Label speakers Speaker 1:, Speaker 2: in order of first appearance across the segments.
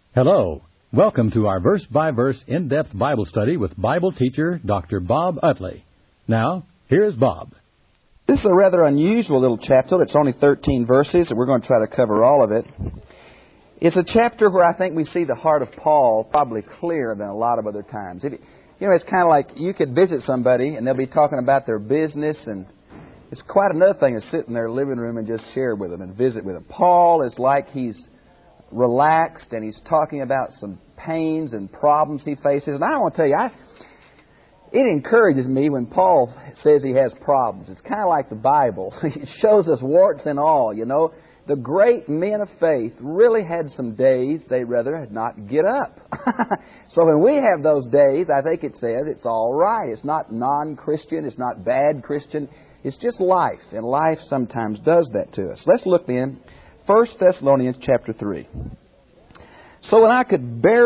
Speaker 1: Hello. Welcome to our verse-by-verse in-depth Bible study with Bible teacher Dr. Bob Utley. Now, here's Bob.
Speaker 2: This is a rather unusual little chapter. It's only 13 verses, and we're going to try to cover all of it. It's a chapter where I think we see the heart of Paul probably clearer than a lot of other times. It's kind of like you could visit somebody, and they'll be talking about their business, and it's quite another thing to sit in their living room and just share with them and visit with them. Paul is like he's relaxed, and he's talking about some pains and problems he faces. And I want to tell you, it encourages me when Paul says he has problems. It's kind of like the Bible. It shows us warts and all, you know. The great men of faith really had some days they'd rather not get up. So when we have those days, I think it says it's all right. It's not non-Christian. It's not bad Christian. It's just life. And life sometimes does that to us. Let's look then. 1 Thessalonians chapter 3. So when I could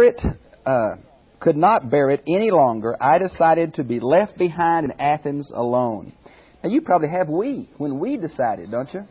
Speaker 2: not bear it any longer, I decided to be left behind in Athens alone. Now you probably have when we decided, don't you?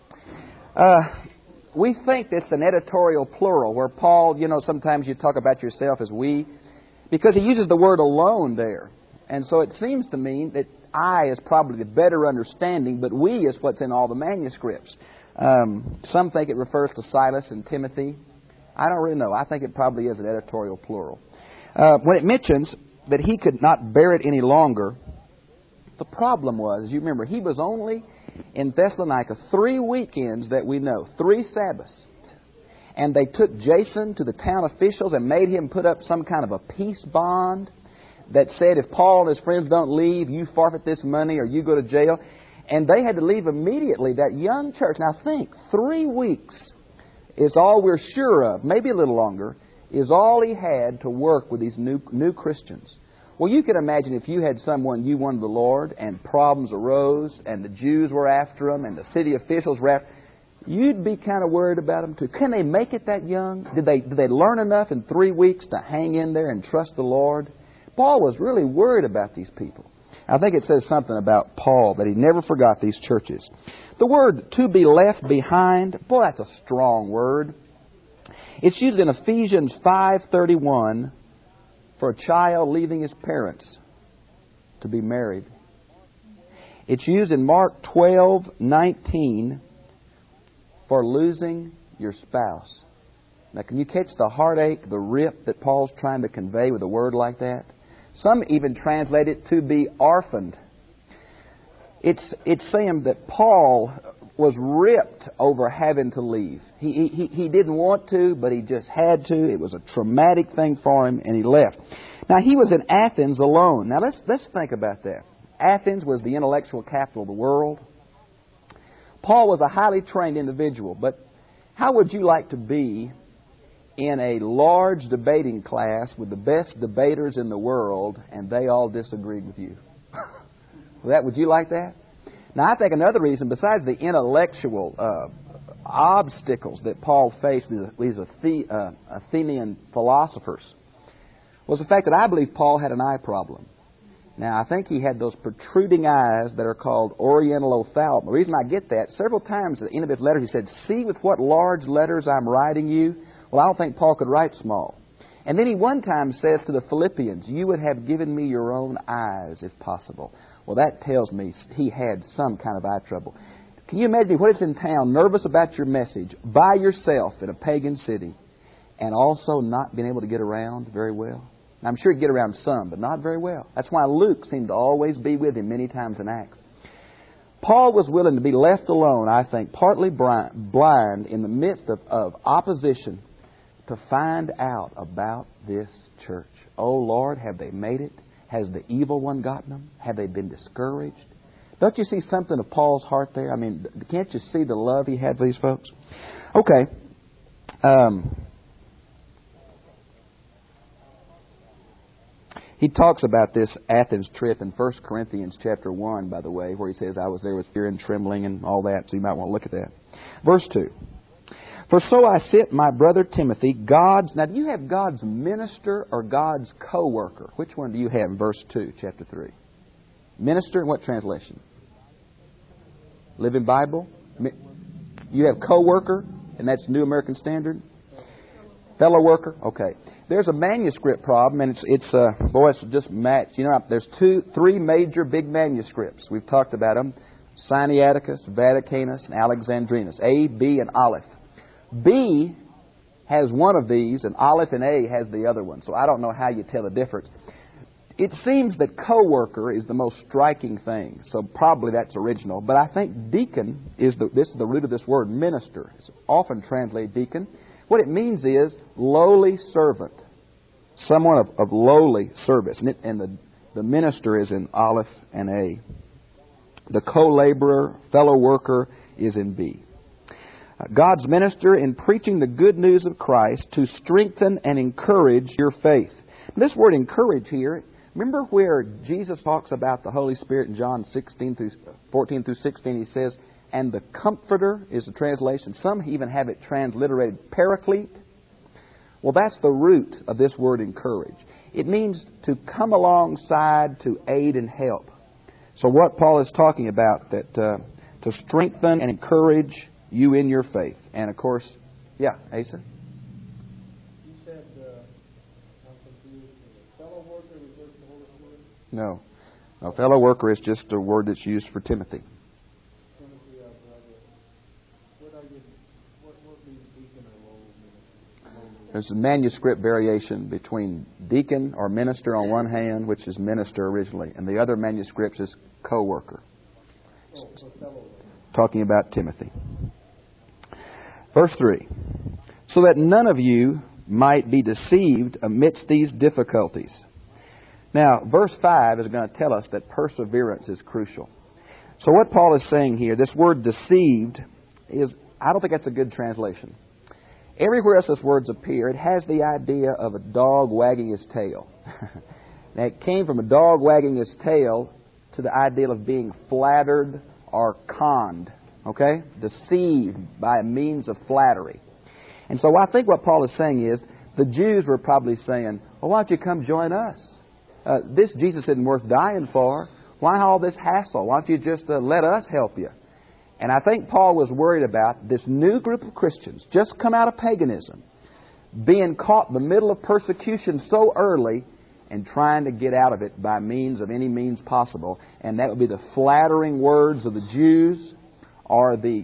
Speaker 2: We think it's an editorial plural where Paul, sometimes you talk about yourself as we, because he uses the word alone there. And so it seems to mean that I is probably the better understanding, but we is what's in all the manuscripts. Some think it refers to Silas and Timothy. I don't really know. I think it probably is an editorial plural. When it mentions that he could not bear it any longer, the problem was, as you remember, he was only in Thessalonica 3 weekends that we know, 3 Sabbaths. And they took Jason to the town officials and made him put up some kind of a peace bond that said if Paul and his friends don't leave, you forfeit this money or you go to jail. And they had to leave immediately, that young church. Now think, 3 weeks is all we're sure of, maybe a little longer, is all he had to work with these new Christians. Well, you can imagine if you had someone you wanted the Lord and problems arose and the Jews were after them and the city officials were after them, you'd be kind of worried about them too. Can they make it that young? Did they learn enough in 3 weeks to hang in there and trust the Lord? Paul was really worried about these people. I think it says something about Paul that he never forgot these churches. The word to be left behind, boy, that's a strong word. It's used in Ephesians 5:31 for a child leaving his parents to be married. It's used in Mark 12:19 for losing your spouse. Now, can you catch the heartache, the rip that Paul's trying to convey with a word like that? Some even translate it to be orphaned. It's saying that Paul was ripped over having to leave. He didn't want to, but he just had to. It was a traumatic thing for him, and he left. Now, he was in Athens alone. Now, let's think about that. Athens was the intellectual capital of the world. Paul was a highly trained individual, but how would you like to be in a large debating class with the best debaters in the world, and they all disagreed with you? Would you like that? Now, I think another reason, besides the intellectual obstacles that Paul faced with these Athenian philosophers, was the fact that I believe Paul had an eye problem. Now, I think he had those protruding eyes that are called oriental ophthalmia. The reason I get that, several times at the end of his letter, he said, "See with what large letters I'm writing you." Well, I don't think Paul could write small. And then he one time says to the Philippians, "You would have given me your own eyes if possible." Well, that tells me he had some kind of eye trouble. Can you imagine what it's in town, nervous about your message, by yourself in a pagan city, and also not being able to get around very well? Now, I'm sure he'd get around some, but not very well. That's why Luke seemed to always be with him many times in Acts. Paul was willing to be left alone, I think, partly blind in the midst of opposition, to find out about this church. Oh, Lord, have they made it? Has the evil one gotten them? Have they been discouraged? Don't you see something of Paul's heart there? I mean, can't you see the love he had for these folks? Okay. He talks about this Athens trip in 1 Corinthians chapter 1, by the way, where he says, "I was there with fear and trembling," and all that, so you might want to look at that. Verse 2. "For so I sent my brother Timothy, God's..." Now, do you have God's minister or God's co-worker? Which one do you have in verse 2, chapter 3? Minister in what translation? Living Bible? You have co-worker, and that's New American Standard. Fellow worker? Okay. There's a manuscript problem, and it's just matched. You know, there's three major big manuscripts. We've talked about them. Sinaiticus, Vaticanus, and Alexandrinus. A, B, and Aleph. B has one of these, and Aleph and A has the other one. So I don't know how you tell the difference. It seems that co-worker is the most striking thing, so probably that's original. But I think deacon is the root of this word, minister. It's often translated deacon. What it means is lowly servant, someone of lowly service. And the minister is in Aleph and A. The co-laborer, fellow worker is in B. God's minister in preaching the good news of Christ to strengthen and encourage your faith. This word encourage here, remember where Jesus talks about the Holy Spirit in John 14 through 16, he says, and the Comforter is the translation. Some even have it transliterated Paraclete. Well, that's the root of this word encourage. It means to come alongside, to aid and help. So what Paul is talking about, that to strengthen and encourage you in your faith. And of course, yeah, Asa?
Speaker 3: You said, I'm confused, fellow worker refers to the Holy Spirit?
Speaker 2: No. A fellow worker is just a word that's used for Timothy.
Speaker 3: Timothy, our brother. What means deacon or low minister?
Speaker 2: There's a manuscript variation between deacon or minister on one hand, which is minister originally, and the other manuscripts is co-worker.
Speaker 3: Oh, so fellow worker.
Speaker 2: Talking about Timothy. Verse 3. So that none of you might be deceived amidst these difficulties. Now, verse 5 is going to tell us that perseverance is crucial. So what Paul is saying here, this word deceived, I don't think that's a good translation. Everywhere else this words appear, it has the idea of a dog wagging his tail. Now, it came from a dog wagging his tail to the idea of being flattered or conned. Okay? Deceived by means of flattery. And so I think what Paul is saying is, the Jews were probably saying, well, why don't you come join us? This Jesus isn't worth dying for. Why all this hassle? Why don't you just let us help you? And I think Paul was worried about this new group of Christians, just come out of paganism, being caught in the middle of persecution so early and trying to get out of it by means of any means possible. And that would be the flattering words of the Jews, or the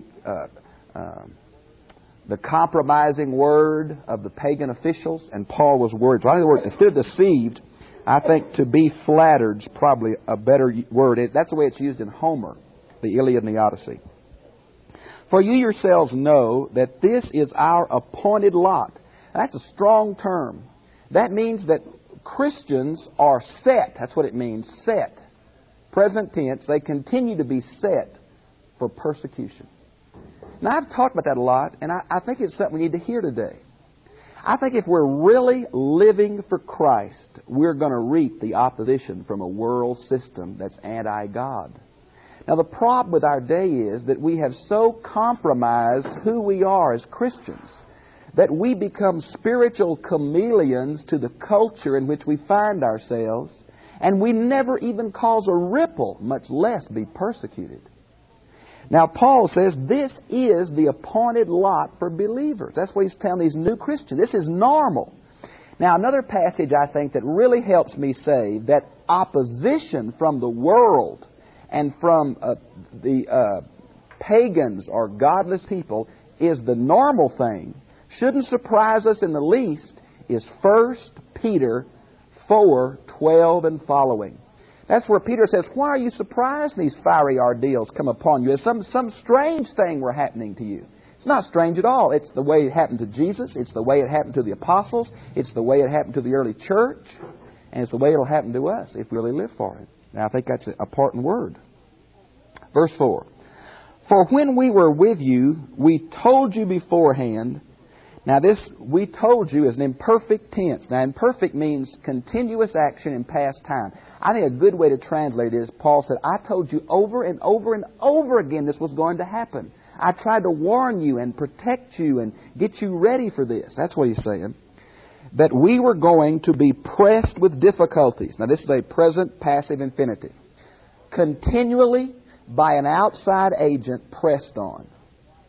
Speaker 2: compromising word of the pagan officials, and Paul was worried. So I think the word, instead of deceived, I think to be flattered is probably a better word. That's the way it's used in Homer, the Iliad and the Odyssey. For you yourselves know that this is our appointed lot. That's a strong term. That means that Christians are set. That's what it means, set. Present tense, they continue to be set for persecution. Now, I've talked about that a lot, and I think it's something we need to hear today. I think if we're really living for Christ, we're going to reap the opposition from a world system that's anti-God. Now, the problem with our day is that we have so compromised who we are as Christians that we become spiritual chameleons to the culture in which we find ourselves, and we never even cause a ripple, much less be persecuted. Now, Paul says this is the appointed lot for believers. That's what he's telling these new Christians. This is normal. Now, another passage I think that really helps me say that opposition from the world and from the pagans or godless people is the normal thing, shouldn't surprise us in the least, is 1 Peter 4:12 and following. That's where Peter says, why are you surprised these fiery ordeals come upon you? As some strange thing were happening to you. It's not strange at all. It's the way it happened to Jesus. It's the way it happened to the apostles. It's the way it happened to the early church. And it's the way it'll happen to us if we really live for it. Now, I think that's an important word. Verse 4. For when we were with you, we told you beforehand. Now, this "we told you" is an imperfect tense. Now, imperfect means continuous action in past time. I think a good way to translate it is, Paul said, I told you over and over and over again this was going to happen. I tried to warn you and protect you and get you ready for this. That's what he's saying. That we were going to be pressed with difficulties. Now, this is a present passive infinitive. Continually by an outside agent pressed on.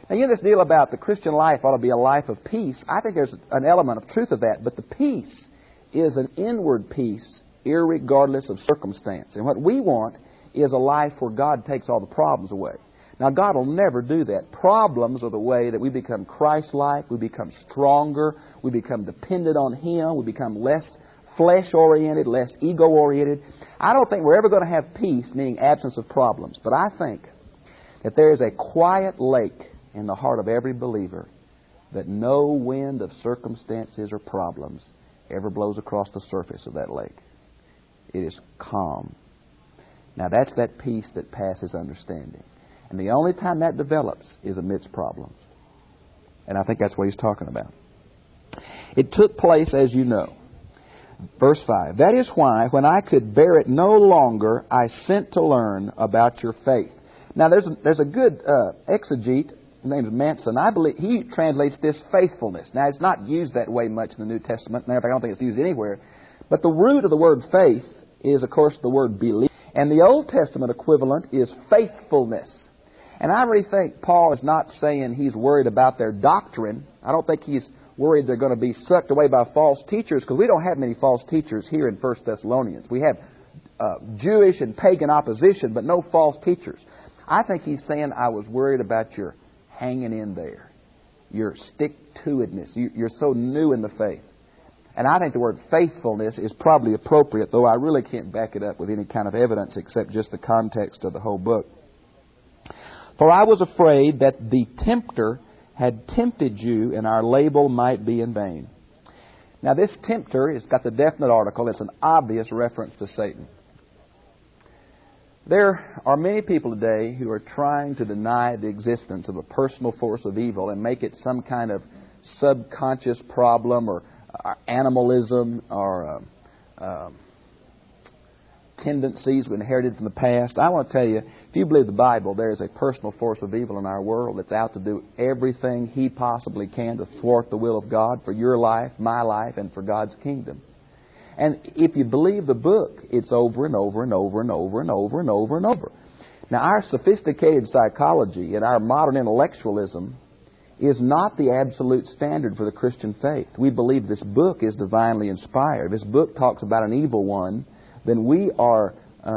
Speaker 2: Now, you know this deal about the Christian life ought to be a life of peace. I think there's an element of truth of that. But the peace is an inward peace, irregardless of circumstance. And what we want is a life where God takes all the problems away. Now, God will never do that. Problems are the way that we become Christ-like, we become stronger, we become dependent on Him, we become less flesh-oriented, less ego-oriented. I don't think we're ever going to have peace, meaning absence of problems. But I think that there is a quiet lake in the heart of every believer that no wind of circumstances or problems ever blows across the surface of that lake. It is calm. Now, that's that peace that passes understanding. And the only time that develops is amidst problems. And I think that's what he's talking about. It took place, as you know. Verse 5, that is why, when I could bear it no longer, I sent to learn about your faith. Now, there's a good exegete, his name is Manson. I believe he translates this faithfulness. Now, it's not used that way much in the New Testament. In fact, I don't think it's used anywhere. But the root of the word faith is, of course, the word belief. And the Old Testament equivalent is faithfulness. And I really think Paul is not saying he's worried about their doctrine. I don't think he's worried they're going to be sucked away by false teachers, because we don't have many false teachers here in 1 Thessalonians. We have Jewish and pagan opposition, but no false teachers. I think he's saying, I was worried about your hanging in there, your stick-to-itness. You're so new in the faith. And I think the word faithfulness is probably appropriate, though I really can't back it up with any kind of evidence except just the context of the whole book. For I was afraid that the tempter had tempted you, and our label might be in vain. Now, this tempter has got the definite article. It's an obvious reference to Satan. There are many people today who are trying to deny the existence of a personal force of evil and make it some kind of subconscious problem or animalism or tendencies we inherited from the past. I want to tell you, if you believe the Bible, there is a personal force of evil in our world that's out to do everything he possibly can to thwart the will of God for your life, my life, and for God's kingdom. And if you believe the book, it's over and over and over and over and over and over and over. Now, our sophisticated psychology and our modern intellectualism is not the absolute standard for the Christian faith. We believe this book is divinely inspired. This book talks about an evil one. Then we are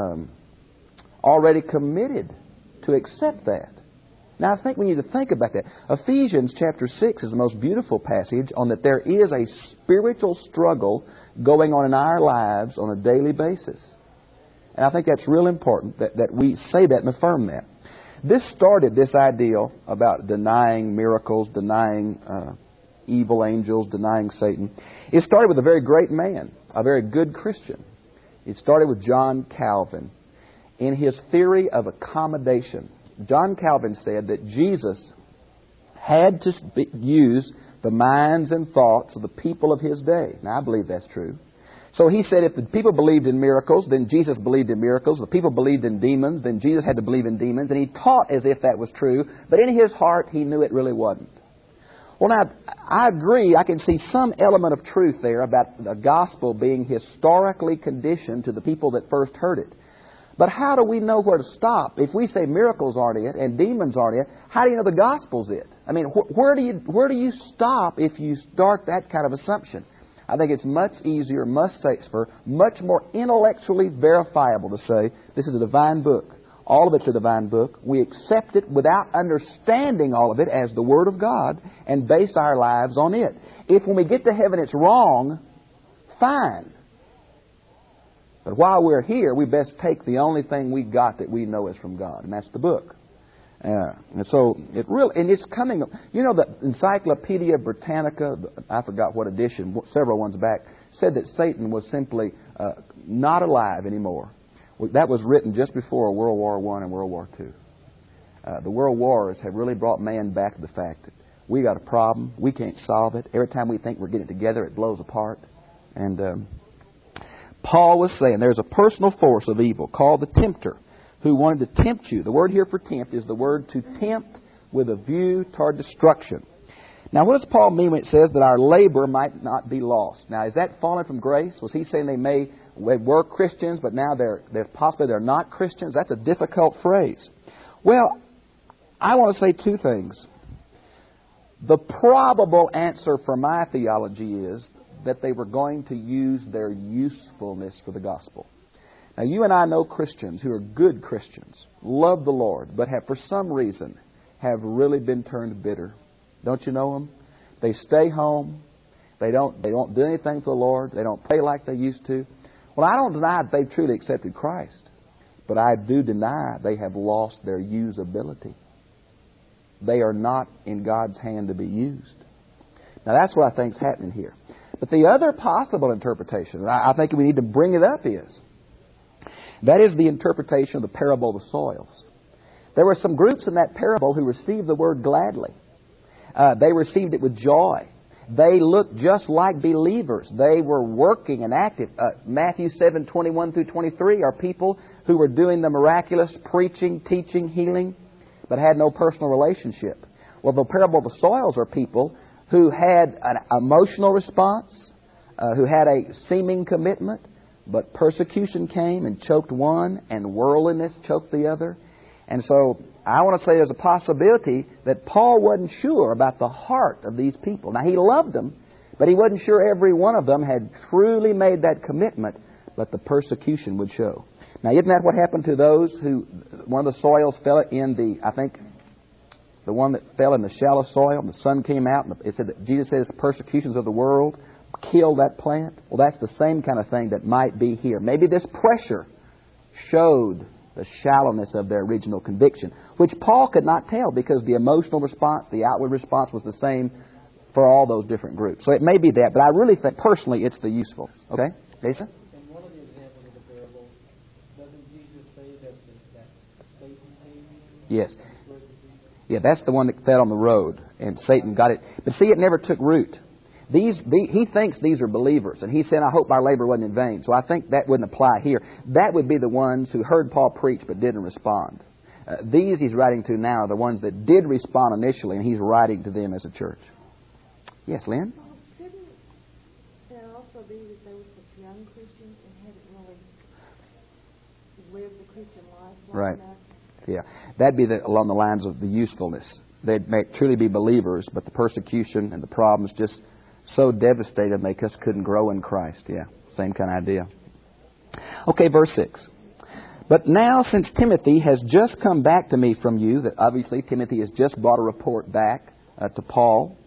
Speaker 2: already committed to accept that. Now, I think we need to think about that. Ephesians chapter 6 is the most beautiful passage on that there is a spiritual struggle going on in our lives on a daily basis. And I think that's real important that we say that and affirm that. This started this ideal about denying miracles, denying evil angels, denying Satan. It started with a very great man, a very good Christian. It started with John Calvin. In his theory of accommodation, John Calvin said that Jesus had to use the minds and thoughts of the people of his day. Now, I believe that's true. So he said if the people believed in miracles, then Jesus believed in miracles. If the people believed in demons, then Jesus had to believe in demons. And he taught as if that was true, but in his heart he knew it really wasn't. Well, now, I agree. I can see some element of truth there about the gospel being historically conditioned to the people that first heard it. But how do we know where to stop? If we say miracles aren't it and demons aren't it, how do you know the gospel's it? I mean, where do you stop if you start that kind of assumption? I think it's much easier, much safer, much more intellectually verifiable to say this is a divine book. All of it's a divine book. We accept it without understanding all of it as the Word of God and base our lives on it. If when we get to heaven it's wrong, fine. But while we're here, we best take the only thing we got that we know is from God, and that's the book. And so it's coming. You know, the Encyclopedia Britannica, I forgot what edition, several ones back, said that Satan was simply not alive anymore. That was written just before World War I and World War II. The World Wars have really brought man back to the fact that we got a problem, we can't solve it. Every time we think we're getting it together, it blows apart. And Paul was saying there's a personal force of evil called the tempter who wanted to tempt you. The word here for tempt is the word to tempt with a view toward destruction. Now, what does Paul mean when it says that our labor might not be lost? Now, is that falling from grace? Was he saying they were Christians, but now they're not Christians? That's a difficult phrase. Well, I want to say two things. The probable answer for my theology is that they were going to use their usefulness for the gospel. Now, you and I know Christians who are good Christians, love the Lord, but have for some reason have really been turned bitter. Don't you know them? They stay home. They don't do anything for the Lord. They don't pray like they used to. Well, I don't deny that they've truly accepted Christ, but I do deny they have lost their usability. They are not in God's hand to be used. Now, that's what I think is happening here. But the other possible interpretation, and I think we need to bring it up, is that is the interpretation of the parable of the soils. There were some groups in that parable who received the word gladly. They received it with joy. They looked just like believers. They were working and active. Matthew 7:21 through 23 are people who were doing the miraculous, preaching, teaching, healing, but had no personal relationship. Well, the parable of the soils are people who had an emotional response, who had a seeming commitment, but persecution came and choked one, and worldliness choked the other. And so I want to say there's a possibility that Paul wasn't sure about the heart of these people. Now, he loved them, but he wasn't sure every one of them had truly made that commitment, but the persecution would show. Now, isn't that what happened to those who, one of the soils fell in the one that fell in the shallow soil, and the sun came out, and it said that Jesus says persecutions of the world killed that plant? Well, that's the same kind of thing that might be here. Maybe this pressure showed the shallowness of their original conviction, which Paul could not tell because the emotional response, the outward response was the same for all those different groups. So it may be that, but I really think personally it's the usefulness. Okay? Jason?
Speaker 3: In one of the examples of the parable, doesn't Jesus say that Satan came in?
Speaker 2: Yes. Yeah, that's the one that fell on the road, and Satan got it. But see, it never took root. He thinks these are believers, and he said, I hope our labor wasn't in vain. So I think that wouldn't apply here. That would be the ones who heard Paul preach but didn't respond. These he's writing to now are the ones that did respond initially, and he's writing to them as a church. Yes, Lynn?
Speaker 4: Couldn't there also be that there were some young Christians that hadn't really lived the Christian life long
Speaker 2: Right.
Speaker 4: enough?
Speaker 2: Yeah, that'd be along the lines of the usefulness. They'd may truly be believers, but the persecution and the problems just so devastated them they just couldn't grow in Christ. Yeah, same kind of idea. Okay, verse 6. But now, since Timothy has just come back to me from you, that obviously Timothy has just brought a report back to Paul,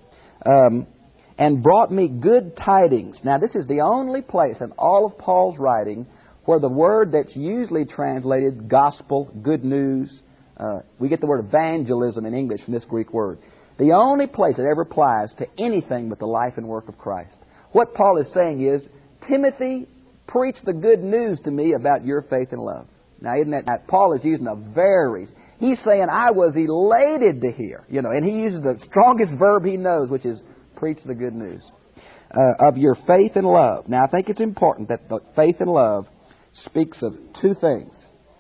Speaker 2: and brought me good tidings. Now, this is the only place in all of Paul's writing where the word that's usually translated gospel, good news, we get the word evangelism in English from this Greek word. The only place it ever applies to anything but the life and work of Christ. What Paul is saying is, Timothy, preach the good news to me about your faith and love. Now, isn't that, now, Paul is using he's saying, I was elated to hear, and he uses the strongest verb he knows, which is preach the good news of your faith and love. Now, I think it's important that the faith and love speaks of two things.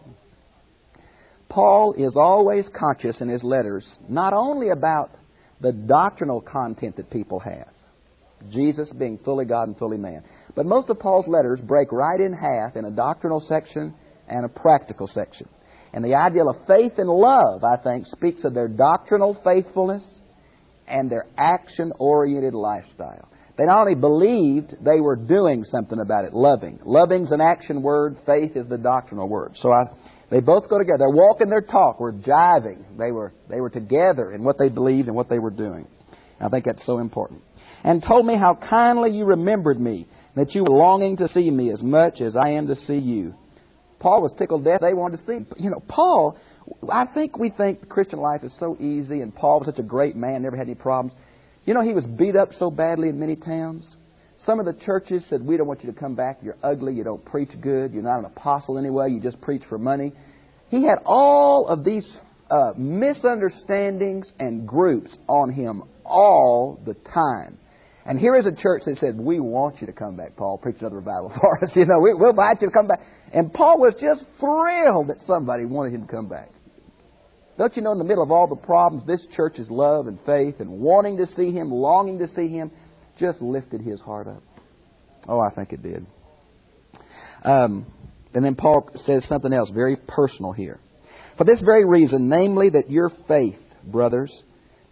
Speaker 2: Paul is always conscious in his letters not only about the doctrinal content that people have, Jesus being fully God and fully man, but most of Paul's letters break right in half in a doctrinal section and a practical section. And the ideal of faith and love, I think, speaks of their doctrinal faithfulness and their action-oriented lifestyle. They not only believed, they were doing something about it, loving. Loving's an action word, faith is the doctrinal word. So they both go together. Their walk and their talk were jiving. They were together in what they believed and what they were doing. I think that's so important. And told me how kindly you remembered me, that you were longing to see me as much as I am to see you. Paul was tickled to death. They wanted to see him. Paul, we think the Christian life is so easy, and Paul was such a great man, never had any problems. He was beat up so badly in many towns. Some of the churches said, we don't want you to come back. You're ugly. You don't preach good. You're not an apostle anyway. You just preach for money. He had all of these misunderstandings and groups on him all the time. And here is a church that said, we want you to come back, Paul. Preach another revival for us. We'll invite you to come back. And Paul was just thrilled that somebody wanted him to come back. Don't you know, in the middle of all the problems, this church's love and faith and wanting to see him, longing to see him, just lifted his heart up. Oh, I think it did. And then Paul says something else very personal here. For this very reason, namely that your faith, brothers,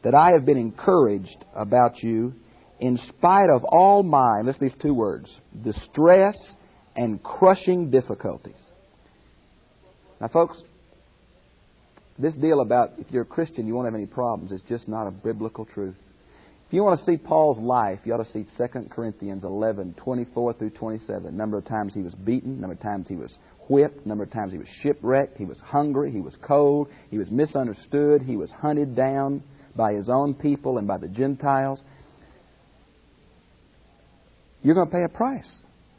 Speaker 2: that I have been encouraged about you in spite of all my, listen to these two words, distress and crushing difficulties. Now, folks, this deal about if you're a Christian, you won't have any problems, is just not a biblical truth. If you want to see Paul's life, you ought to see 2 Corinthians 11, 24 through 27. Number of times he was beaten, number of times he was whipped, number of times he was shipwrecked, he was hungry, he was cold, he was misunderstood, he was hunted down by his own people and by the Gentiles. You're going to pay a price.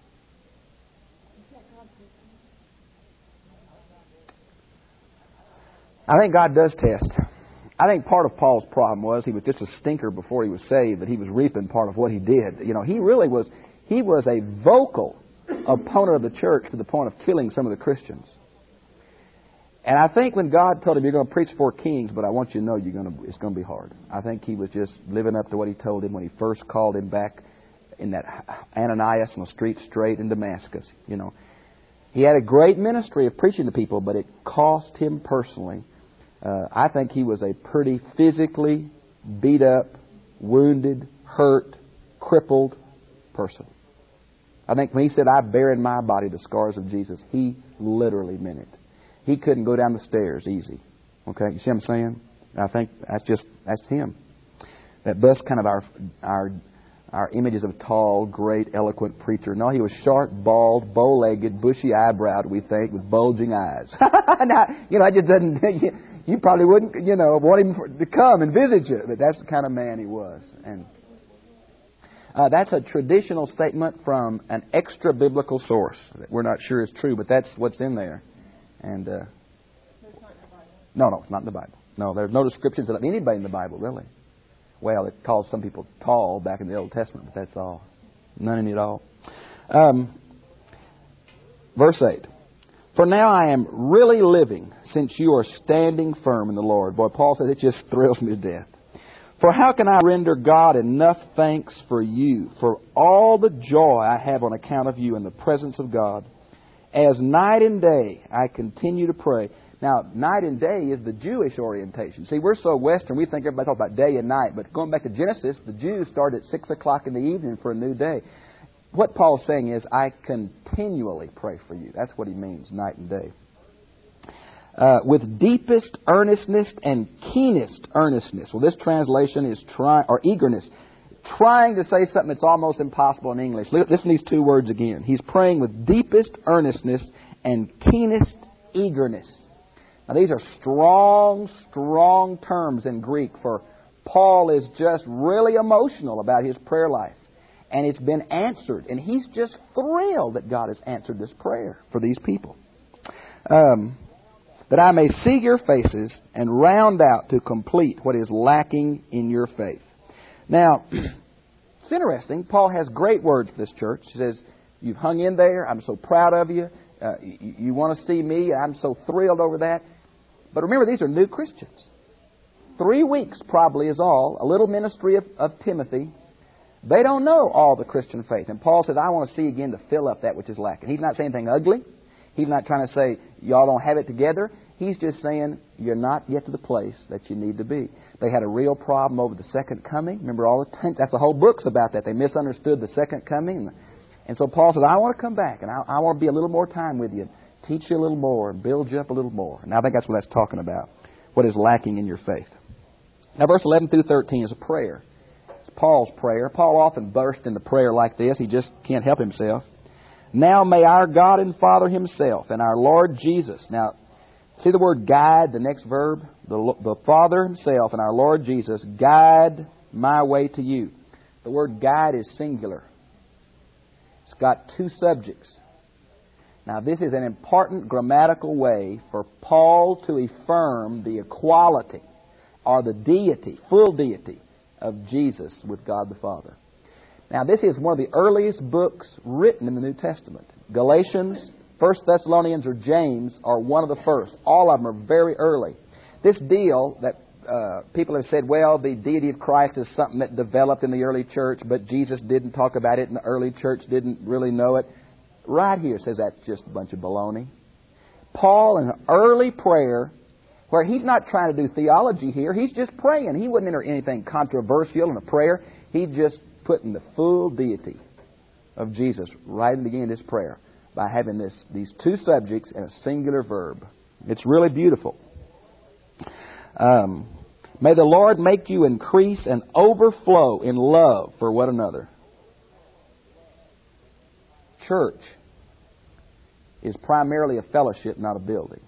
Speaker 2: I think God does test. I think part of Paul's problem was he was just a stinker before he was saved, that he was reaping part of what he did. You know, he was a vocal opponent of the church to the point of killing some of the Christians. And I think when God told him, you're going to preach for kings, but I want you to know it's going to be hard. I think he was just living up to what he told him when he first called him back in that Ananias on the street straight in Damascus. You know, he had a great ministry of preaching to people, but it cost him personally. I think he was a pretty physically beat up, wounded, hurt, crippled person. I think when he said, I bear in my body the scars of Jesus, he literally meant it. He couldn't go down the stairs easy. Okay, you see what I'm saying? I think that's him. That busts kind of our images of a tall, great, eloquent preacher. No, he was short, bald, bow-legged, bushy eyebrowed, we think, with bulging eyes. Now, I just doesn't. You probably wouldn't, want him to come and visit you, but that's the kind of man he was. And that's a traditional statement from an extra biblical source that we're not sure is true, but that's what's in there. And no, it's not in the Bible. No, there's no descriptions of anybody in the Bible, really. Well, it calls some people tall back in the Old Testament, but that's all. None in it all. Verse 8. For now I am really living, since you are standing firm in the Lord. Boy, Paul says it just thrills me to death. For how can I render God enough thanks for you, for all the joy I have on account of you in the presence of God? As night and day I continue to pray. Now, night and day is the Jewish orientation. See, we're so Western, we think everybody talks about day and night. But going back to Genesis, the Jews started at 6 o'clock in the evening for a new day. What Paul's saying is, I continually pray for you. That's what he means, night and day. With deepest earnestness and keenest earnestness. Well, this translation is eagerness. Trying to say something that's almost impossible in English. Listen to these two words again. He's praying with deepest earnestness and keenest eagerness. Now, these are strong, strong terms in Greek for Paul is just really emotional about his prayer life. And it's been answered. And he's just thrilled that God has answered this prayer for these people. That I may see your faces and round out to complete what is lacking in your faith. Now, it's interesting. Paul has great words for this church. He says, you've hung in there. I'm so proud of you. You want to see me. I'm so thrilled over that. But remember, these are new Christians. 3 weeks probably is all. A little ministry of Timothy. They don't know all the Christian faith. And Paul says, I want to see again to fill up that which is lacking. He's not saying anything ugly. He's not trying to say, y'all don't have it together. He's just saying, you're not yet to the place that you need to be. They had a real problem over the second coming. Remember, that's the whole book's about that. They misunderstood the second coming. And so Paul says, I want to come back, and I want to be a little more time with you, teach you a little more, and build you up a little more. And I think that's what that's talking about, what is lacking in your faith. Now, verse 11 through 13 is a prayer. It's Paul's prayer. Paul often bursts into prayer like this. He just can't help himself. Now may our God and Father Himself and our Lord Jesus. Now, see the word guide, the next verb? The Father Himself and our Lord Jesus guide my way to you. The word guide is singular. It's got two subjects. Now, this is an important grammatical way for Paul to affirm the equality or the deity, full deity of Jesus with God the Father. Now, this is one of the earliest books written in the New Testament. Galatians, 1 Thessalonians, or James are one of the first. All of them are very early. This deal that people have said, well, the deity of Christ is something that developed in the early church, but Jesus didn't talk about it and the early church didn't really know it. Right here says that's just a bunch of baloney. Paul, in an early prayer, where he's not trying to do theology here. He's just praying. He wouldn't enter anything controversial in a prayer. He's just putting the full deity of Jesus right in the beginning of this prayer by having these two subjects and a singular verb. It's really beautiful. May the Lord make you increase and overflow in love for one another. Church is primarily a fellowship, not a building.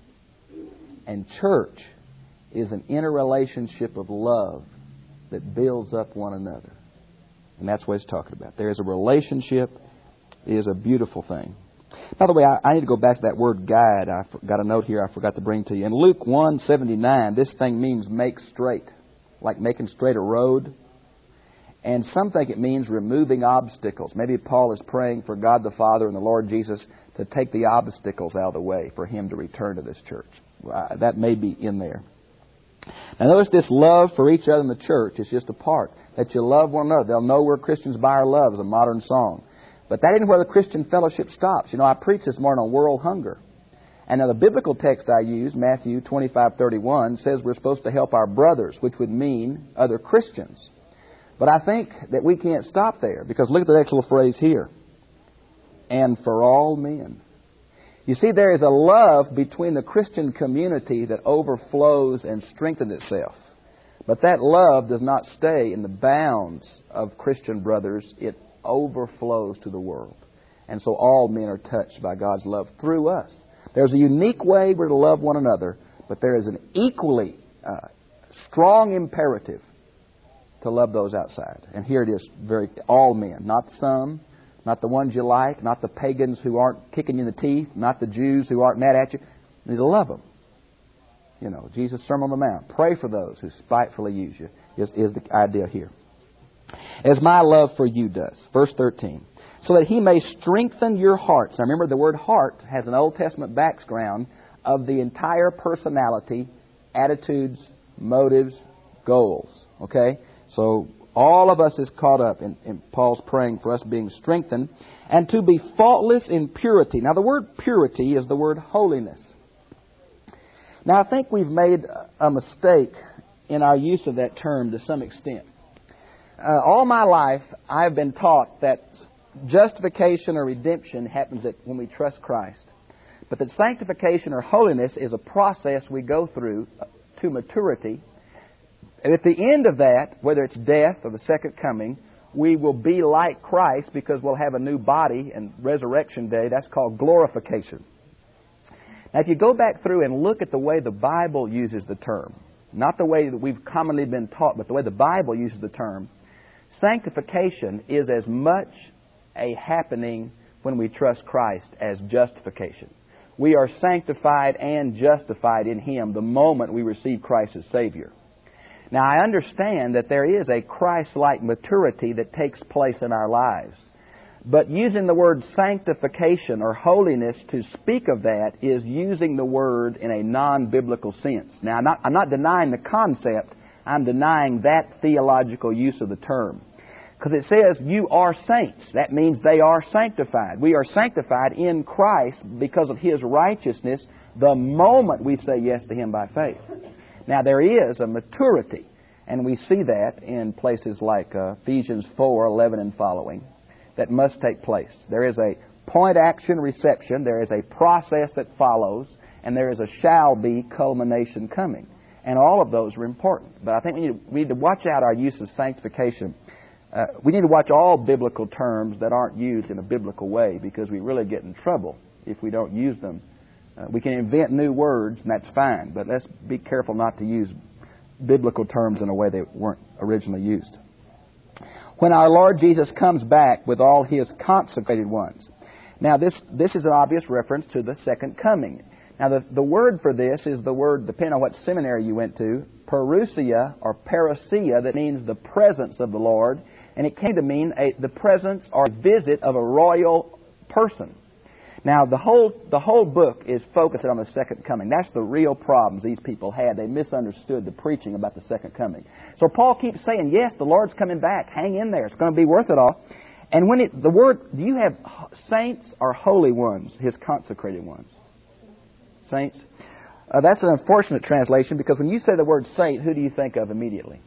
Speaker 2: And church is an interrelationship of love that builds up one another. And that's what it's talking about. There is a relationship. It is a beautiful thing. By the way, I need to go back to that word guide. I got a note here I forgot to bring to you. In Luke 1:79, this thing means make straight, like making straight a road. And some think it means removing obstacles. Maybe Paul is praying for God the Father and the Lord Jesus to take the obstacles out of the way for Him to return to this church. That may be in there. Now notice this love for each other in the church is just a part. That you love one another. They'll know we're Christians by our love is a modern song. But that isn't where the Christian fellowship stops. You know, I preached this morning on world hunger. And now the biblical text I use, Matthew 25:31, says we're supposed to help our brothers, which would mean other Christians. But I think that we can't stop there, because look at the next little phrase here. And for all men. You see, there is a love between the Christian community that overflows and strengthens itself. But that love does not stay in the bounds of Christian brothers. It overflows to the world. And so all men are touched by God's love through us. There's a unique way we're to love one another, but there is an equally strong imperative to love those outside. And here it is, all men, not some, not the ones you like, not the pagans who aren't kicking you in the teeth, not the Jews who aren't mad at you. You need to love them. You know, Jesus' Sermon on the Mount. Pray for those who spitefully use you is the idea here. As my love for you does. Verse 13. So that He may strengthen your hearts. Now remember, the word heart has an Old Testament background of the entire personality, attitudes, motives, goals. Okay? So all of us is caught up in Paul's praying for us being strengthened and to be faultless in purity. Now the word purity is the word holiness. Now I think we've made a mistake in our use of that term to some extent. All my life I've been taught that justification or redemption happens when we trust Christ. But that sanctification or holiness is a process we go through to maturity. And at the end of that, whether it's death or the second coming, we will be like Christ because we'll have a new body, and resurrection day, that's called glorification. Now if you go back through and look at the way the Bible uses the term, not the way that we've commonly been taught, but the way the Bible uses the term, sanctification is as much a happening when we trust Christ as justification. We are sanctified and justified in Him the moment we receive Christ as Savior. Now, I understand that there is a Christ-like maturity that takes place in our lives. But using the word sanctification or holiness to speak of that is using the word in a non-biblical sense. Now, I'm not denying the concept. I'm denying that theological use of the term. Because it says, you are saints. That means they are sanctified. We are sanctified in Christ because of His righteousness the moment we say yes to Him by faith. Now, there is a maturity, and we see that in places like Ephesians 4:11 and following, that must take place. There is a point-action reception, there is a process that follows, and there is a shall-be culmination coming. And all of those are important. But I think we need to watch out our use of sanctification. We need to watch all biblical terms that aren't used in a biblical way, because we really get in trouble if we don't use them. We can invent new words, and that's fine, but let's be careful not to use biblical terms in a way that weren't originally used. When our Lord Jesus comes back with all His consecrated ones. Now, this is an obvious reference to the second coming. Now, the word for this is the word, depending on what seminary you went to, parousia or parousia, that means the presence of the Lord. And it came to mean the presence or visit of a royal person. Now, the whole book is focused on the second coming. That's the real problems these people had. They misunderstood the preaching about the second coming. So Paul keeps saying, yes, the Lord's coming back. Hang in there. It's going to be worth it all. And when the word, do you have saints or holy ones, His consecrated ones? Saints. That's an unfortunate translation because when you say the word saint, who do you think of immediately?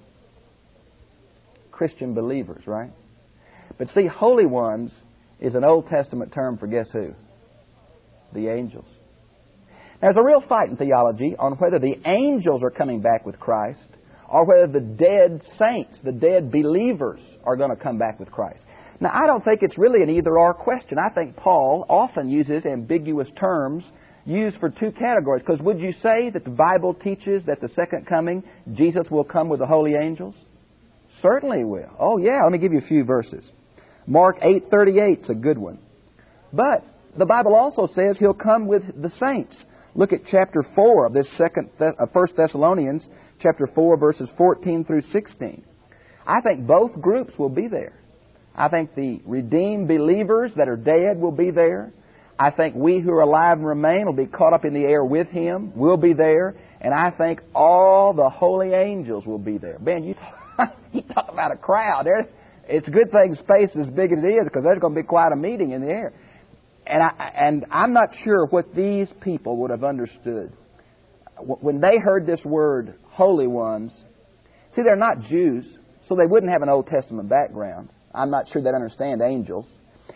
Speaker 2: Christian believers, right? But see, holy ones is an Old Testament term for guess who? The angels. There's a real fight in theology on whether the angels are coming back with Christ or whether the dead saints, the dead believers, are going to come back with Christ. Now, I don't think it's really an either-or question. I think Paul often uses ambiguous terms used for two categories. Because would you say that the Bible teaches that the second coming, Jesus will come with the holy angels? Certainly he will. Oh, yeah. Let me give you a few verses. Mark 8:38 is a good one. But the Bible also says he'll come with the saints. Look at chapter 4 of this 1 Thessalonians, chapter 4, verses 14 through 16. I think both groups will be there. I think the redeemed believers that are dead will be there. I think we who are alive and remain will be caught up in the air with Him. We'll be there. And I think all the holy angels will be there. Ben, you talk about a crowd. It's a good thing space is as big as it is because there's going to be quite a meeting in the air. And I'm not sure what these people would have understood. When they heard this word, holy ones, see, they're not Jews, so they wouldn't have an Old Testament background. I'm not sure they'd understand angels.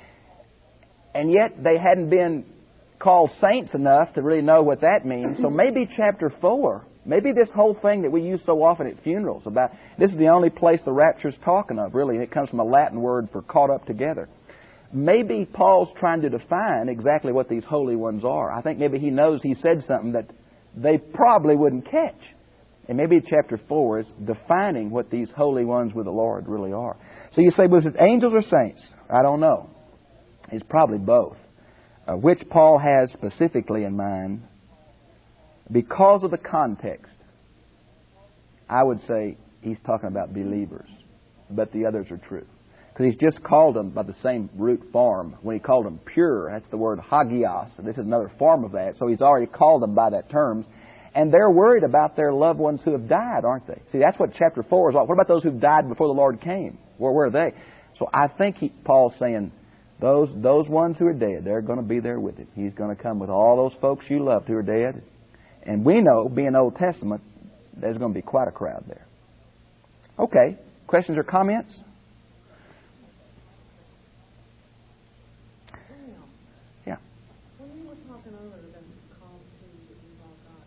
Speaker 2: And yet they hadn't been called saints enough to really know what that means. So maybe chapter 4, maybe this whole thing that we use so often at funerals about, this is the only place the rapture's talking of, really. It comes from a Latin word for caught up together. Maybe Paul's trying to define exactly what these holy ones are. I think maybe he knows he said something that they probably wouldn't catch. And maybe chapter 4 is defining what these holy ones with the Lord really are. So you say, was it angels or saints? I don't know. It's probably both. Which Paul has specifically in mind, because of the context, I would say he's talking about believers, but the others are true. Because he's just called them by the same root form. When he called them pure, that's the word hagios. And this is another form of that. So he's already called them by that term. And they're worried about their loved ones who have died, aren't they? See, that's what chapter 4 is like. What about those who died before the Lord came? Where were they? So I think Paul's saying, those ones who are dead, they're going to be there with him. He's going to come with all those folks you loved who are dead. And we know, being Old Testament, there's going to be quite a crowd there. Okay. Questions or comments? Yeah.
Speaker 4: When you were talking earlier about the calm sea that we've all got,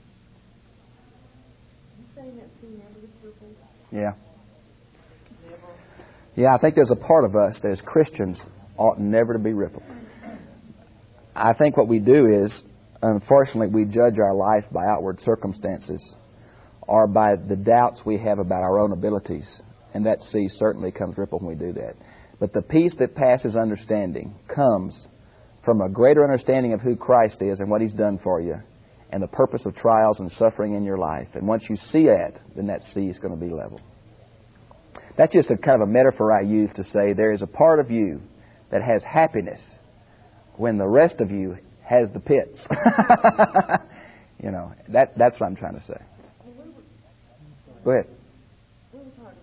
Speaker 4: you saying that sea never gets rippled?
Speaker 2: Yeah.
Speaker 4: Never?
Speaker 2: Yeah, I think there's a part of us that as Christians ought never to be rippled. I think what we do is, unfortunately, we judge our life by outward circumstances or by the doubts we have about our own abilities. And that sea certainly comes rippled when we do that. But the peace that passes understanding comes from a greater understanding of who Christ is and what He's done for you and the purpose of trials and suffering in your life. And once you see that, then that sea is going to be level. That's just a kind of a metaphor I use to say there is a part of you that has happiness when the rest of you has the pits. You know, that's what I'm trying to say. Go ahead.
Speaker 4: We were talking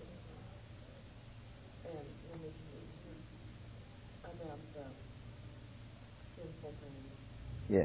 Speaker 4: and about sinful things.
Speaker 2: Yes.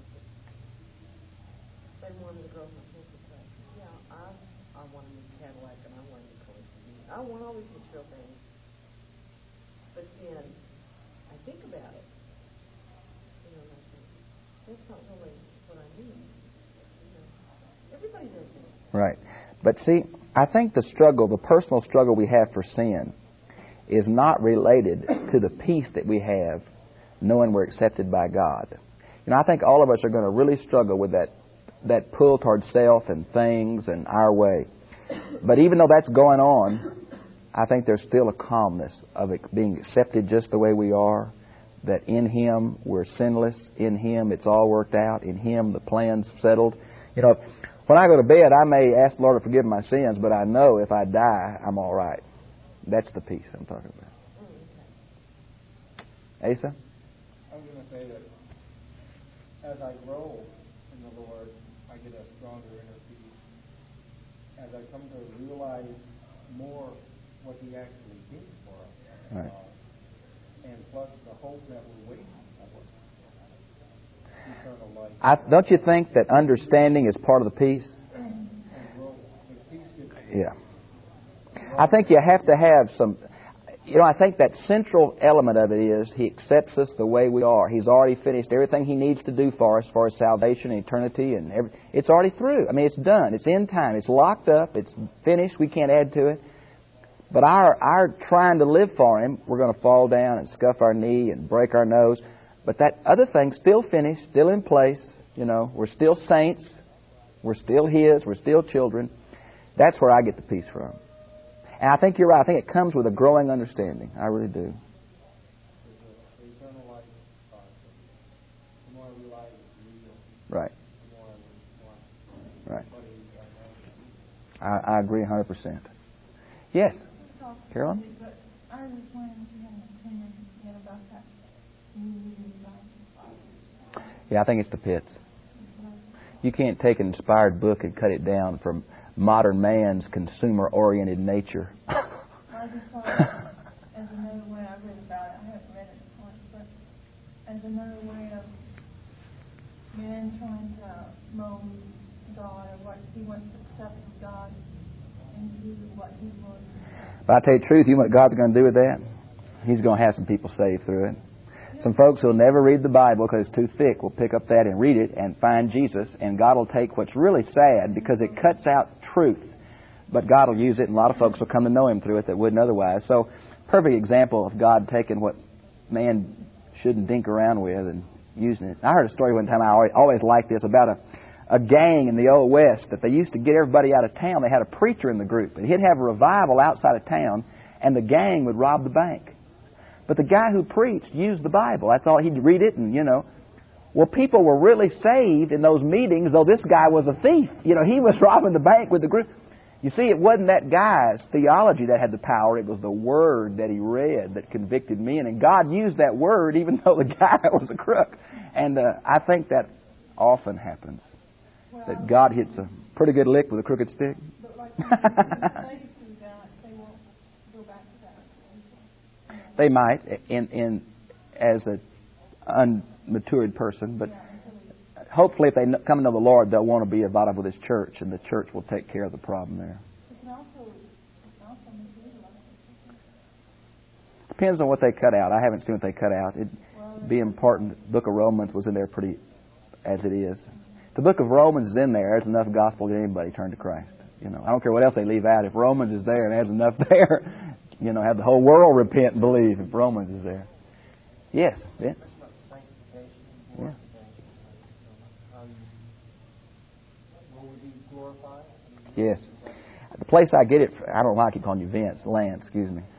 Speaker 4: They wanted to grow my sinful things. Yeah, I want a new Cadillac and I want a new car. I want all these material things. But then I think about it. You know, and I think, that's not really what I need. You know, everybody does it.
Speaker 2: Right. But see, I think the struggle, the personal struggle we have for sin is not related to the peace that we have knowing we're accepted by God. You know, I think all of us are going to really struggle with that pull toward self and things and our way. But even though that's going on, I think there's still a calmness of it being accepted just the way we are, that in Him we're sinless, in Him it's all worked out, in Him the plan's settled. You know, when I go to bed, I may ask the Lord to forgive my sins, but I know if I die, I'm all right. That's the peace I'm talking about. Asa?
Speaker 3: I was going to say that as I grow in the Lord, I get a stronger inner peace. As I come to realize more what He actually did for us.
Speaker 2: Right.
Speaker 3: And plus the hope that we're waiting for. eternal life.
Speaker 2: Don't you think that understanding is part of the peace?
Speaker 3: And the peace gets
Speaker 2: Yeah. I think you have to have some... I think that central element of it is He accepts us the way we are. He's already finished everything He needs to do for us, as far as salvation and eternity. It's already through. I mean, it's done. It's in time. It's locked up. It's finished. We can't add to it. But our trying to live for Him, we're going to fall down and scuff our knee and break our nose. But that other thing's still finished, still in place. We're still saints. We're still His. We're still children. That's where I get the peace from. And I think you're right. I think it comes with a growing understanding. I really do.
Speaker 3: the eternal life process. The more I realize it's real,
Speaker 2: Right.
Speaker 3: the more I would want
Speaker 2: Right.
Speaker 3: somebody who's got
Speaker 2: I agree 100%. Yes. Carolyn?
Speaker 5: But I was wondering if you had an opinion yet about that new reading Bible.
Speaker 2: Yeah, I think it's the pits. You can't take an inspired book and cut it down from modern man's consumer-oriented nature.
Speaker 5: I just thought, as another way I read about it, I haven't read it before, but as another way of man trying to mold God or what he wants to accept of God and do what he wants.
Speaker 2: But I tell you the truth, you know what God's going to do with that? He's going to have some people saved through it. Some folks who'll never read the Bible because it's too thick will pick up that and read it and find Jesus, and God will take what's really sad because it cuts out truth. But God will use it, and a lot of folks will come to know Him through it that wouldn't otherwise. So, perfect example of God taking what man shouldn't dink around with and using it. I heard a story one time, I always liked this, about a gang in the Old West that they used to get everybody out of town. They had a preacher in the group, and he'd have a revival outside of town, and the gang would rob the bank. But the guy who preached used the Bible. That's all. He'd read it and, Well, people were really saved in those meetings, though this guy was a thief. He was robbing the bank with the group. You see, it wasn't that guy's theology that had the power. It was the Word that he read that convicted men. And God used that Word even though the guy was a crook. And I think that often happens. That God hits a pretty good lick with a crooked stick.
Speaker 5: But like when they say through that, they won't go back to that.
Speaker 2: They might, in as an unmatured person, but hopefully if they come to know the Lord, they'll want to be involved with His church, and the church will take care of the problem there.
Speaker 5: It can also mislead a lot of people.
Speaker 2: Depends on what they cut out. I haven't seen what they cut out. It'd be important. The book of Romans was in there pretty as it is. The book of Romans is in there. There's enough gospel to anybody turn to Christ. I don't care what else they leave out. If Romans is there and there's enough there, have the whole world repent and believe if Romans is there. Yes, Ben? Yeah.
Speaker 3: will we be glorified?
Speaker 2: Yes. The place I get it, I don't like to keep calling you Vince, Lance, excuse me.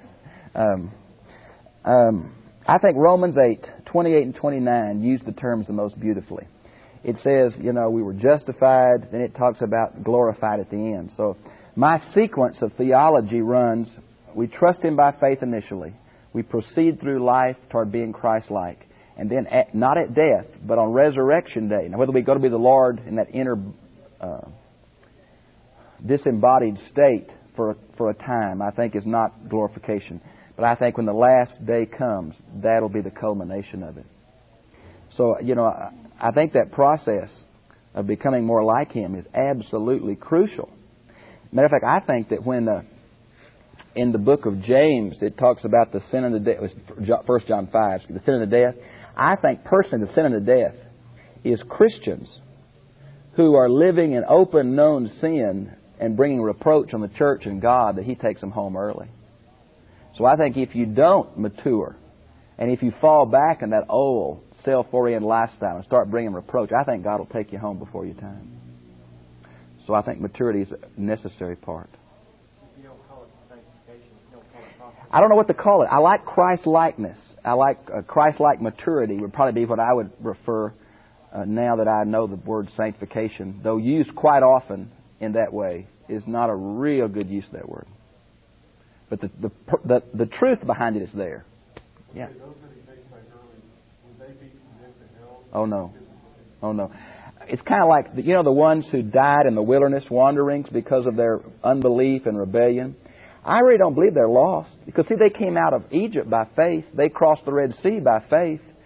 Speaker 2: I think Romans 8:28 and 29 use the terms the most beautifully. It says, we were justified, then it talks about glorified at the end. So my sequence of theology runs, we trust Him by faith initially. We proceed through life toward being Christ-like. And then, not at death, but on resurrection day. Now, whether we go to be the Lord in that inner disembodied state for a time, I think is not glorification. But I think when the last day comes, that'll be the culmination of it. So, I think that process of becoming more like Him is absolutely crucial. Matter of fact, I think that when in the book of James it talks about the sin and the death, 1 John 5, the sin and the death, I think personally the sin and the death is Christians who are living in open known sin and bringing reproach on the church and God that He takes them home early. So I think if you don't mature and if you fall back in that old self-oriented lifestyle and start bringing reproach, I think God will take you home before your time. So I think maturity is a necessary part.
Speaker 3: You don't call it sanctification. You don't call it prophecy.
Speaker 2: I don't know what to call it. I like Christ-likeness. I like Christ-like maturity would probably be what I would refer now that I know the word sanctification, though used quite often in that way, is not a real good use of that word. But the truth behind it is there. Yeah.
Speaker 6: Those that He takes back early, would they be condemned to hell?
Speaker 2: Oh no. Oh no. It's kind of like, the ones who died in the wilderness wanderings because of their unbelief and rebellion. I really don't believe they're lost. Because, see, they came out of Egypt by faith. They crossed the Red Sea by faith.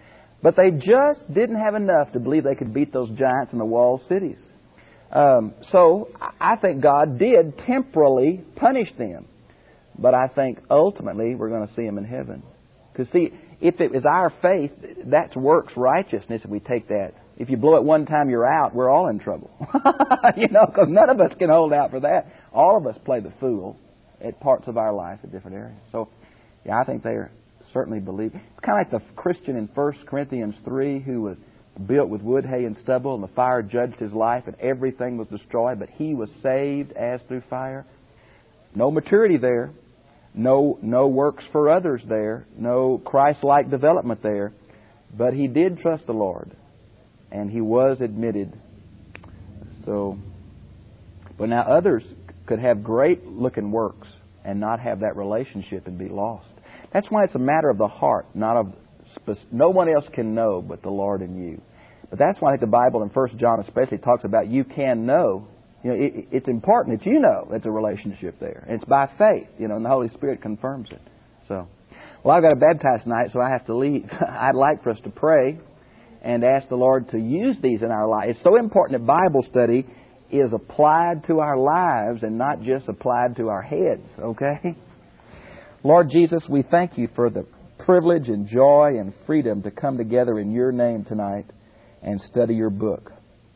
Speaker 2: But they just didn't have enough to believe they could beat those giants in the walled cities. So I think God did temporarily punish them. But I think ultimately we're going to see them in heaven. Because see, if it is our faith, that's works righteousness if we take that. If you blow it one time, you're out, we're all in trouble. Because none of us can hold out for that. All of us play the fool at parts of our life at different areas. So, yeah, I think they certainly believe. It's kind of like the Christian in 1 Corinthians 3 who was built with wood, hay, and stubble, and the fire judged his life, and everything was destroyed, but he was saved as through fire. No maturity there. No works for others there. No Christ-like development there. But he did trust the Lord, and he was admitted. So, but now others could have great-looking works and not have that relationship and be lost. That's why it's a matter of the heart, not of no one else can know but the Lord and you. But that's why I think the Bible in 1 John especially talks about you can know. It's important that you know there's a relationship there. And it's by faith, and the Holy Spirit confirms it. So, well, I've got to baptize tonight, so I have to leave. I'd like for us to pray and ask the Lord to use these in our life. It's so important that Bible study is applied to our lives and not just applied to our heads, okay? Lord Jesus, we thank you for the privilege and joy and freedom to come together in your name tonight and study your book.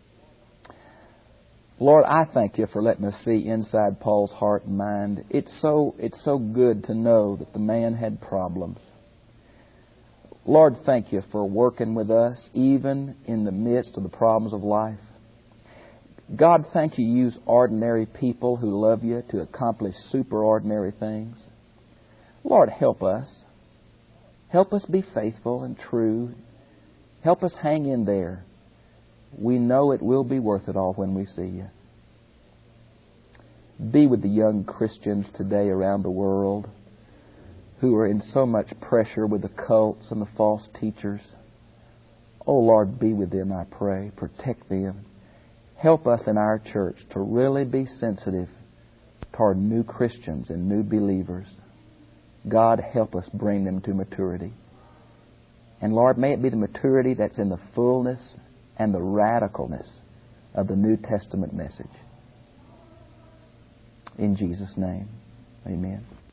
Speaker 2: Lord, I thank you for letting us see inside Paul's heart and mind. It's so good to know that the man had problems. Lord, thank you for working with us even in the midst of the problems of life. God, thank you use ordinary people who love you to accomplish superordinary things. Lord, help us. Help us be faithful and true. Help us hang in there. We know it will be worth it all when we see you. Be with the young Christians today around the world who are in so much pressure with the cults and the false teachers. Oh, Lord, be with them, I pray. Protect them. Help us in our church to really be sensitive toward new Christians and new believers. God, help us bring them to maturity. And Lord, may it be the maturity that's in the fullness and the radicalness of the New Testament message. In Jesus' name, amen.